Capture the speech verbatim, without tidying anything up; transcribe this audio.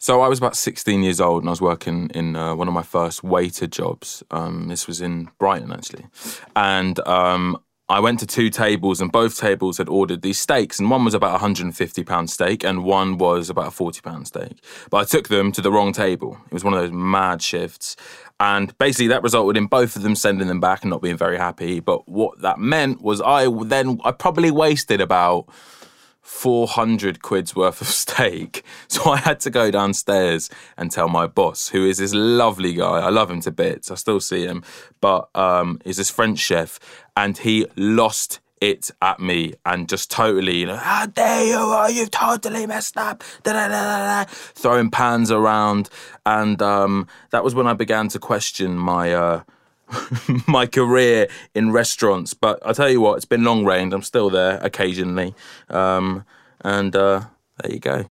So I was about sixteen years old and I was working in uh, one of my first waiter jobs. Um, this was in Brighton, actually. And um, I went to two tables and both tables had ordered these steaks. And one was about a one hundred fifty pound steak and one was about a forty pound steak. But I took them to the wrong table. It was one of those mad shifts. And basically that resulted in both of them sending them back and not being very happy. But what that meant was I then, I probably wasted about four hundred quid's worth of steak. So I had to go downstairs and tell my boss, who is this lovely guy. I love him to bits. I still see him. But um, he's this French chef. And he lost it at me and just totally, you know, how dare you? Oh, you've totally messed up. Da, da, da, da, da. Throwing pans around. And um, that was when I began to question my... Uh, my career in restaurants. But I'll tell you what, it's been long-range. I'm still there occasionally. Um, and uh, there you go.